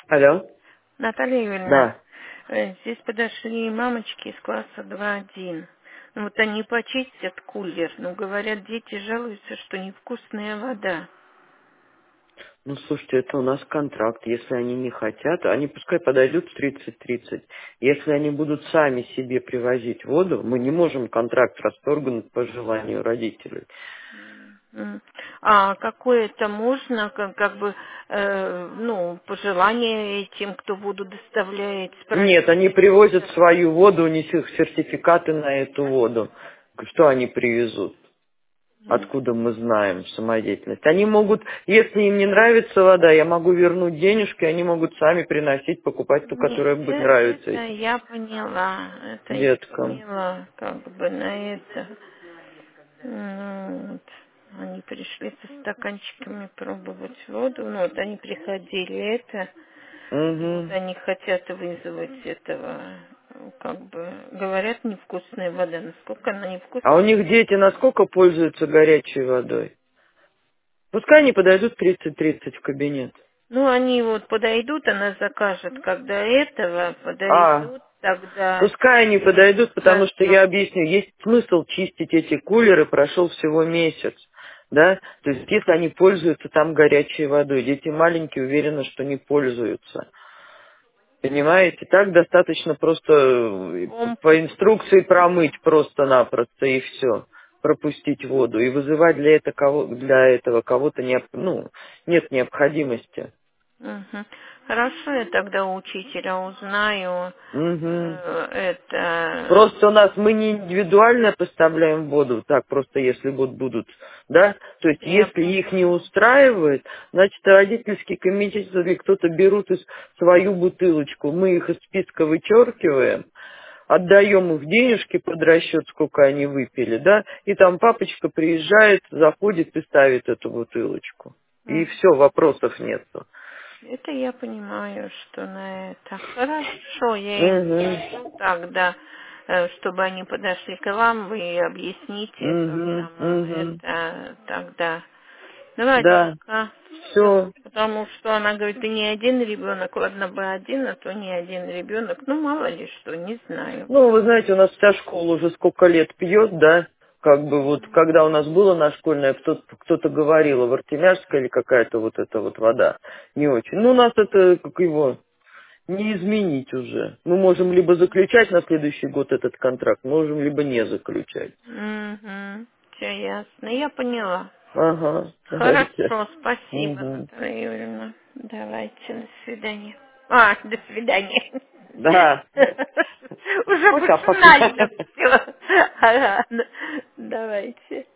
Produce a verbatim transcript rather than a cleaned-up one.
Алло? Наталья Юрьевна, Да. э, здесь подошли мамочки из класса два один. Ну, вот они почистят кулер, но говорят, дети жалуются, что невкусная вода. Ну, слушайте, это у нас контракт. Если они не хотят, они пускай подойдут в тридцать тридцать. Если они будут сами себе привозить воду, мы не можем контракт расторгнуть по желанию родителей. М. А какое-то можно, как, как бы, э, ну, пожелание тем, кто воду доставляет, Нет, спросить они у привозят директора? свою воду, у них сертификаты на эту воду. Что они привезут? М. Откуда мы знаем самодеятельность? Они могут, если им не нравится вода, я могу вернуть денежки, они могут сами приносить, покупать ту, Нет, которая будет э- нравиться это я поняла. Это я деткам. поняла, как бы на это. Ну, вот. Они пришли со стаканчиками пробовать воду. Ну, вот они приходили это. И вот Угу. они хотят вызвать этого, ну, как бы, говорят, невкусная вода. Насколько она А у невкусная? них дети насколько пользуются горячей водой? Пускай они подойдут тридцать тридцать в кабинет. Ну, они вот подойдут, она закажет, когда этого А, подойдут, тогда пускай они подойдут, потому что зальем. я объясню, есть смысл чистить эти кулеры, прошел всего месяц. Да? То есть если они пользуются там горячей водой, дети маленькие уверены, что не пользуются. Понимаете, так достаточно просто э, по Помпу. инструкции промыть просто-напросто и все, пропустить воду и вызывать для этого, кого, для этого кого-то необ- ну, нет необходимости. Мгм. Хорошо, я тогда у учителя узнаю Мгм. э, это. Просто у нас мы не индивидуально поставляем воду, так просто если вот будут, да, то есть Я если их не поняла. устраивает, значит родительский комитет или кто-то берут из свою бутылочку, мы их из списка вычеркиваем, отдаем их денежки под расчет, сколько они выпили, да, и там папочка приезжает, заходит и ставит эту бутылочку. И М. все, вопросов нету. Это я понимаю, что на это. Хорошо, я им Угу, скажу тогда, э, чтобы они подошли к вам, вы объясните, как угу, там э, угу. это тогда. Давайте Да, пока. Все. все. Потому что она говорит, ты не один ребенок, ладно бы один, а то не один ребенок. Ну, мало ли что, не знаю. Ну, вы знаете, у нас вся школа уже сколько лет пьет, да? Как бы вот, когда у нас было на школьное, кто-то, кто-то говорил, в Артемяжская или какая-то вот эта вот вода. Не очень. Ну, у нас это, как его, не изменить уже. Мы можем либо заключать на следующий год этот контракт, можем либо не заключать. Угу. Все ясно. Я поняла. Ага, давайте. Хорошо, спасибо, Мгм. Наталья Юрьевна. Давайте, до свидания. А, до свидания. Да. Уже Пока-пока. машинально все. Ага, давайте.